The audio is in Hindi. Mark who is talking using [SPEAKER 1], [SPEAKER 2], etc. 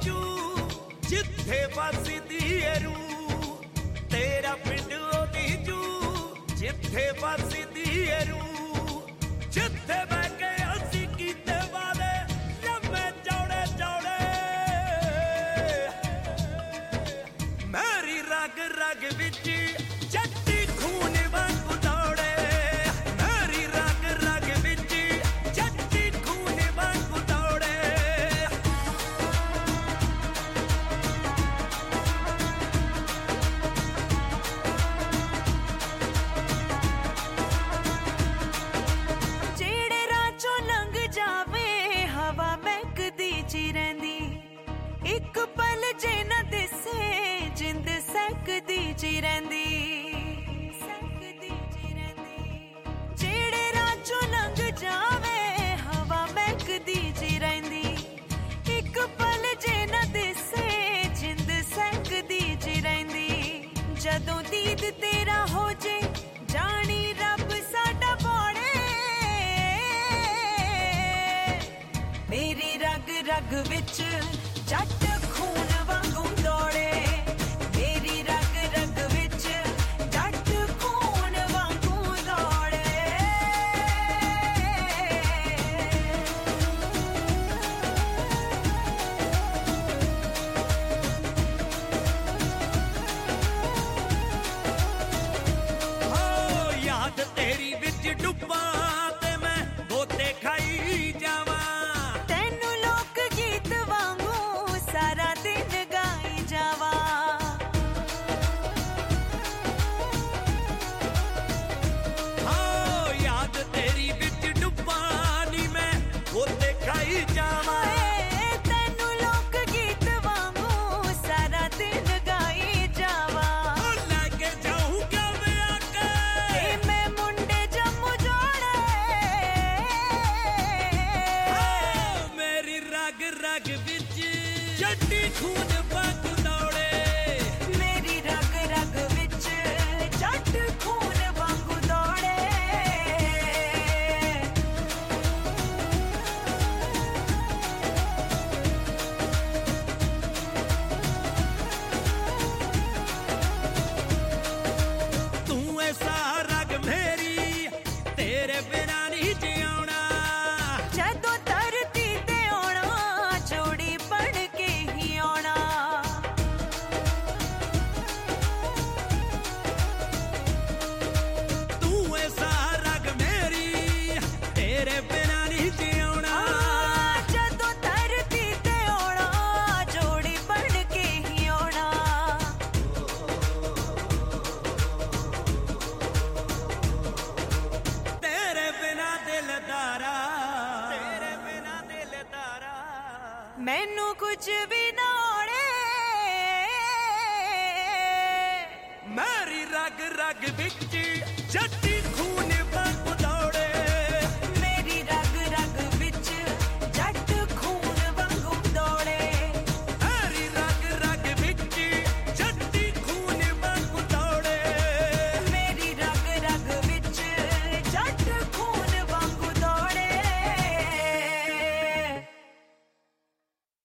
[SPEAKER 1] चू जिथे बसदी है रू तेरा पिंड ओदी चू जिथे बसदी है रू जिथे बह के असी कीते वादे लम्मे चौड़े चौड़े मेरी रग रग विच जट्टी खून वांगू दौड़े मेरी रग रग विच जट्टी खून वांगू दौड़े
[SPEAKER 2] जेड़े राचों लंघ जावे हवा महकदी ची रहिंदी एक पल जे न दिसे जिंद सकदी ची रहिंदी जेड़े राचों लंघ जावे हवा महकदी ची रहिंदी एक पल जे न दिसे जिंद सकदी ची रहिंदी जदों दीद तेरा हो जे जानी रब साडा बौड़े मेरी रग रग विच जट खून वांगू दौड़े मेरी रग रग विच जट खून वांगू दौड़े
[SPEAKER 1] हो याद तेरी विच डुब्बा ते मैं गोते खाई जावा
[SPEAKER 2] तेनू लोक गीत वांगू सारा दिन गाई जावा
[SPEAKER 1] हो याद तेरी विच डुब्बा नी मैं गोते खाई जावा
[SPEAKER 2] तेनू लोक गीत वांगू सारा दिन गाई जावा
[SPEAKER 1] लगे जाऊंगा मैं आके
[SPEAKER 2] मैं मुंडे जम्मू जोड़े
[SPEAKER 1] मेरी रग रग विच जट्टी खून वांगू दौड़े
[SPEAKER 2] मेरी रग रग विच जट खून वांगू दौड़े
[SPEAKER 1] तू ऐसा रग मेरी तेरे बिना नहीं जियाना
[SPEAKER 2] जदों धरती ते आउणा जोड़ी बन के ही आउणा
[SPEAKER 1] तू ऐसा रग मेरी तेरे बिना नहीं जियाना
[SPEAKER 2] जदों धरती ते आउणा जोड़ी बन के ही आउणा
[SPEAKER 1] तेरे बिना दिलदारा
[SPEAKER 2] मैनू कुछ भी ना आउणे
[SPEAKER 1] मेरी रग रग विच जट्टी